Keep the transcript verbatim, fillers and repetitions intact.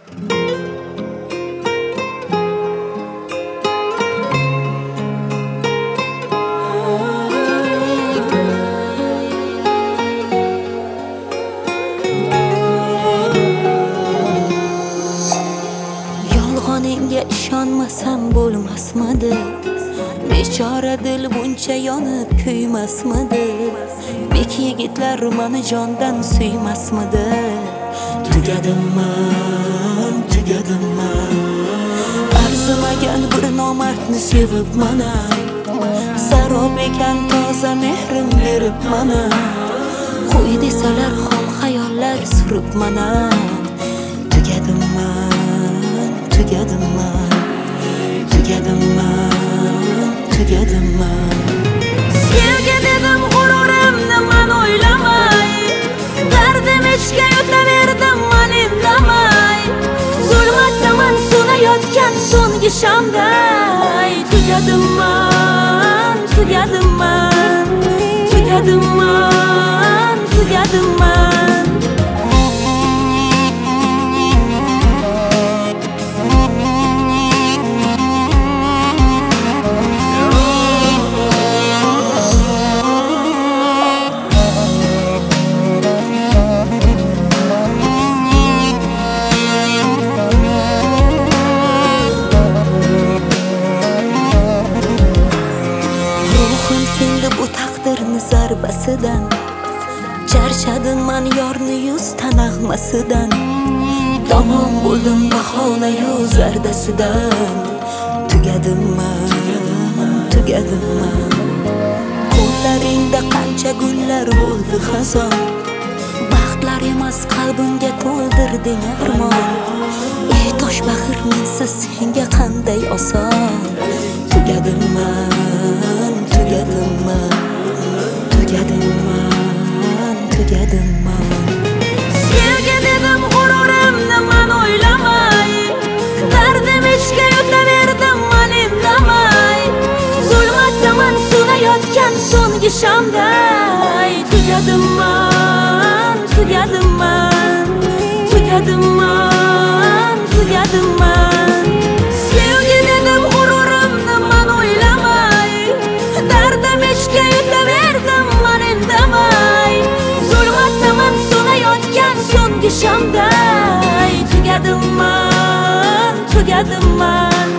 Yolg'oningga ishonmasam bo'lmasmidi? Bechora dil buncha yonib kuymasmidi? Bek yigitlar meni jondan suymasmidi? Tugadimmi, tugadimmi? Arzimagan bir nomardni sevib mana, sarob ekan toza mehrim berib mana. Qo'y desalar xom xayollar surib mana. Tugadimmi, tugadimmi, tugadimmi, tugadimmi? Sevgi dedim g'ururimni men o'ylamay, dardim ichga yotaverdim men indamay. Zulmatdaman so'nayotgan so'nggi shamday. Tugadimmi, tugadimmi, tugadimmi, tugadimmi? Bu taqdirni zarbasidan charchadim men yorni yuz tanag'masidan. Tamom bo'ldim bahona-yu zardasidan. Tugadimmi, tugadimmi? Qo'llaringda qancha gullar bo'ldi xazon, baxtlar emas qalbimga to'ldirding armon. Ey tosh baxir mensiz senga qanday oson. Tugadimmi, tugadimmi, tugadimmi, tugadimmi? Sevgi dedim g'ururimni men o'ylamay, dardim ichga yotaverdim men indamay. Zulmatdaman so'nayotgan so'nggi shamday. Tugadimmi, tugadimmi, tugadimmi, tugadimmi? Sevgi dedim g'ururimni men o'ylamay, dardim ichga yotaverdim men indamay. Zulmatdaman so'nayotgan so'nggi shamday. Tugadimmi, tugadimmi?